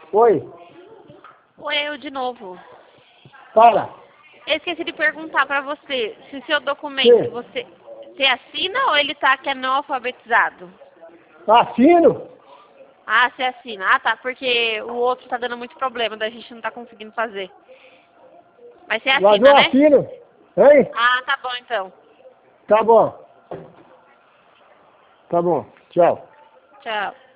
Oi. Oi, eu de novo. Fala. Eu esqueci de perguntar pra você se o seu documento Sim. você assina ou ele tá que é não alfabetizado? Assino? Ah, você assina. Ah, tá, porque o outro tá dando muito problema, da gente não tá conseguindo fazer. Mas você Mas assina, eu né? assino. Hein? Ah, tá bom então. Tá bom. Tá bom. Tchau. Tchau.